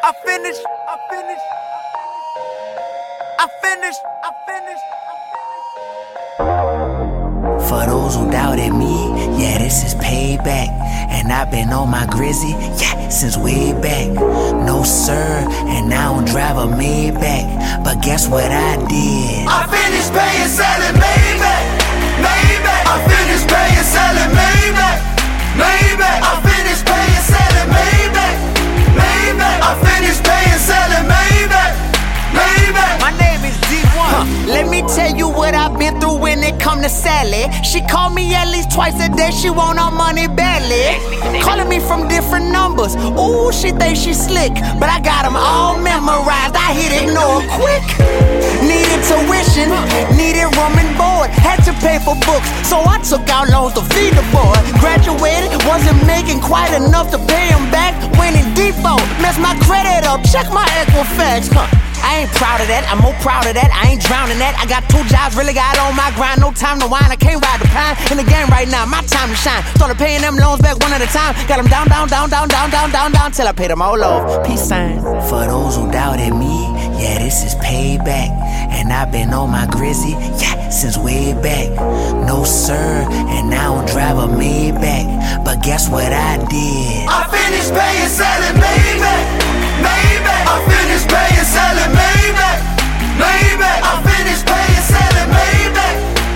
I finished. For those who doubted me, yeah, this is payback. And I've been on my Grizzy, yeah, since way back. No sir, and I don't drive a Maybach. But guess what I did? I finished paying, selling Maybach. I finished paying, selling Maybach. I finished paying, selling Maybach. I finished paying, selling Maybach. My name is D1. Let me tell you what I've been through when it come to Sally. She call me at least twice a day, she want our money badly. Calling me from different numbers, ooh, she thinks she slick. But I got them all memorized, I hit ignore quick. Needed tuition, needed room and board. Had to pay for books, so I took out loans to feed the boy. Graduated, wasn't making quite enough to pay him back. Went in default, messed my credit up, check my Equifax, I ain't proud of that, I'm more proud of that. I ain't drowning that. I got 2 jobs, really got on my grind. No time to whine, I can't ride the pine. In the game right now, my time to shine. Started paying them loans back one at a time. Got them down, till I paid them all off. Peace sign. For those who doubted me, yeah, this is payback. And I've been on my Grizzy, yeah, since way back. No sir, and I don't drive a Maybach. But guess what I did? I finished paying, selling Maybach. I finished paying, selling Maybach. I finished paying, selling Maybach.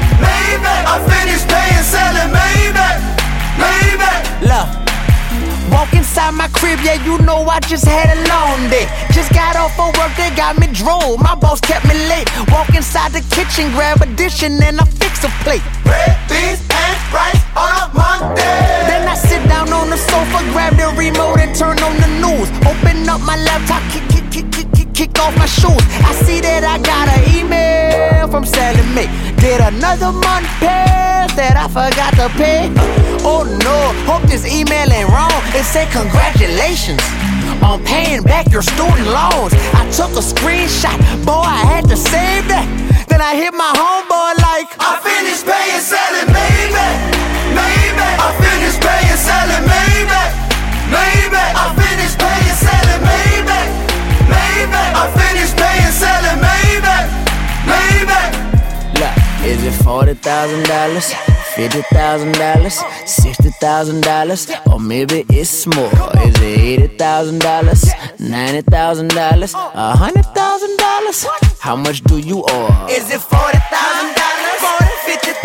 I finished paying, selling Maybach. Look, walk inside my crib, yeah, you know I just had a long day. Just got off of work, they got me drove. My boss kept me late. Walk inside the kitchen, grab a dish, and then I fix a plate. Red beans and rice on a Monday. Then I sit down on the sofa, grab the remote and turn on the news. Open up my laptop, kick off my shoes. I see that I got an email from Sally Mae. Did another month pass that I forgot to pay? Oh no, hope this email ain't wrong. It said congratulations on paying back your student loans. I took a screenshot, boy, I had to save that. Then I hit my homeboy like, I finished paying, selling Maybach. I finished paying, selling Maybach. I finished paying, selling Maybach. I finished paying, selling Maybach. Look, is it $40,000, $50,000, $60,000, or maybe it's more? Is it $80,000, $90,000, $100,000? How much do you owe? Is it $40,000, $50,000,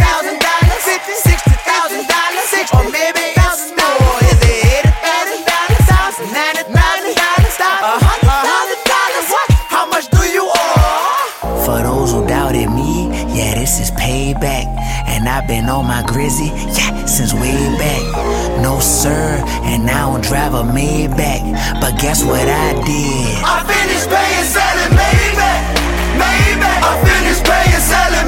$60,000, or maybe it's more? Is it $80,000, $90,000, $100,000? How much do you owe? For those who doubted me, yeah, this is payback. And I've been on my Grizzy, yeah, since way back. No sir, and I don't drive a Maybach. But guess what I did? I finished paying, selling Maybach. I finished paying, selling